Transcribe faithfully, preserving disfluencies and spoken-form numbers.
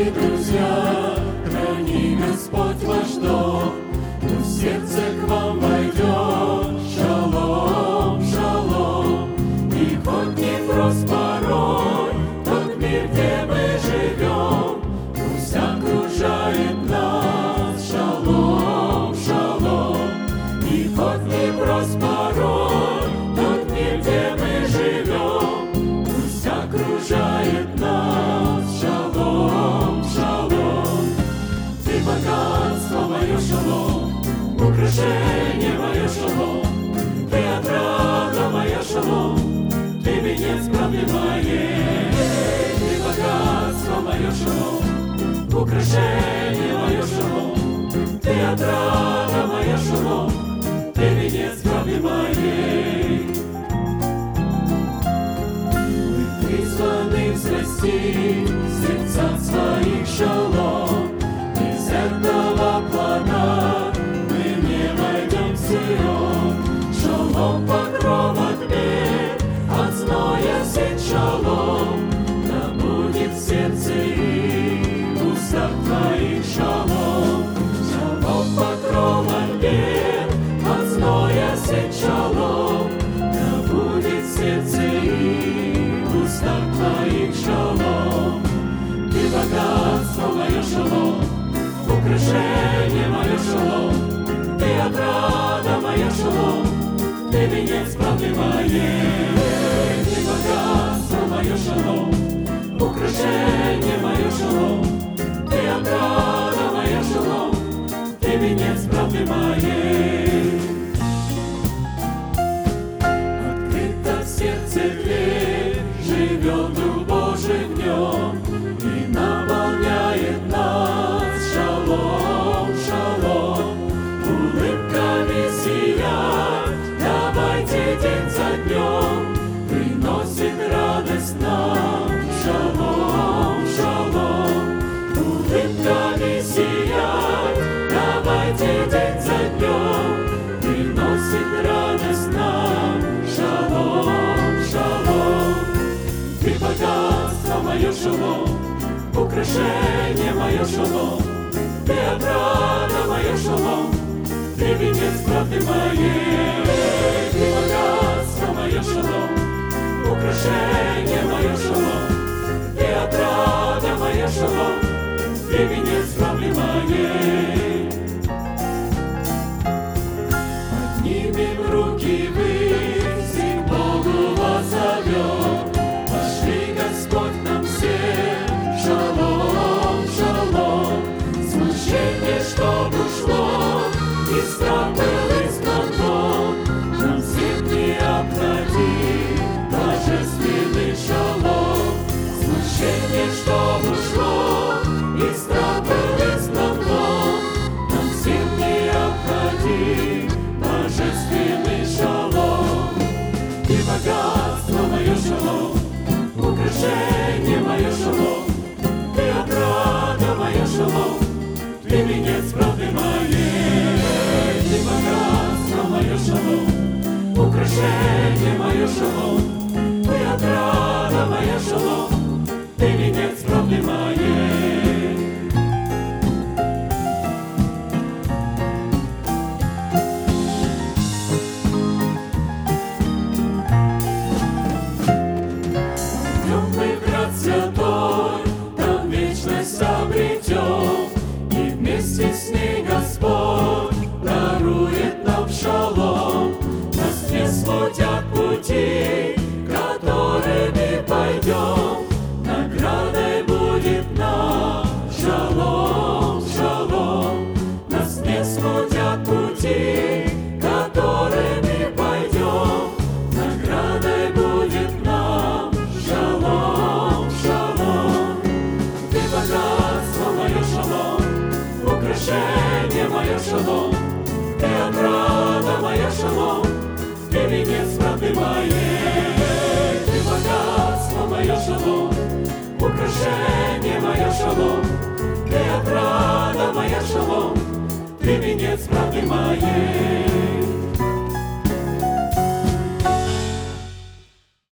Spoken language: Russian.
дорогие друзья, храни Господь ваш дом, пусть в сердце к вам войдет шалом, шалом. И хоть не прост порой тот мир, где мы живем, пусть окружает нас шалом, шалом. И хоть не прост порой тот мир, где мы живем, пусть окружает нас шалом, шалом. Ты богатство мое шалом, украшение мое шалом, ты отрада моя шалом, ты венец правды моей. Ты богатство мое шалом, украшение мое шалом, ты отрада моя шалом, ты венец правды моей. Мы призваны взрасти сердца своих шалом, без этого плана мы не войдем в Сион. Шалом покров от бед, от зноя сеть шалом, да будет в сердце и в устах твоих шалом. Шалом покров от бед, от зноя сеть шалом, да будет в сердце и в устах твоих шалом. Ты богатство мое шалом, украшение мое шалом, ты отрада моя шалом, ты венец правды моей. Ты богатство мое шалом, украшение мое шалом, ты отрада моя шалом, ты венец правды моей. Открыта в сердце дверь, живет Дух Божий в нем и наполняет нас шалом, шалом. Улыбками сиять, давайте день за днем, приносит радость нам шалом, шалом. Улыбками сиять, давайте день за днем, приносит радость нам шалом, шалом. Ты богатство мое шалом, украшение мое шалом, ты отрада моя шалом, ты венец правды моей. Ты богатство мое шалом, украшение мое шалом, ты отрада моя шалом, ты венец правды моей. Поднимем руки ввысь и к Богу воззовем, пошли Господь нам всем шалом, шалом. Смущение, чтоб ушло, и страх был изгнан, нам всем необходим божественный шалом. Смущение, чтоб ушло, и страх был изгнан, нам всем необходим божественный шалом. И богатство мое шалом, украшение мое шалом, ты отрада моя шалом, ты венец правды моей. Ты богатство мое шалом, украшение мое шалом, ты отрада моя шалом, ты венец правды моей. Идем мы в град святой, там вечность обретем, и вместе с ней Господь дарует нам шалом. Нас не смутят пути, которыми пойдем, наградой будет нам шалом, шалом. Нас не смутят пути, которыми пойдем, наградой будет нам шалом, шалом. Ты богатство мое шалом, украшение мое шалом, ты отрада моя шалом, ты венец правды моей. Ты богатство мое шалом, украшение мое шалом, ты отрада моя шалом, ты венец правды моей.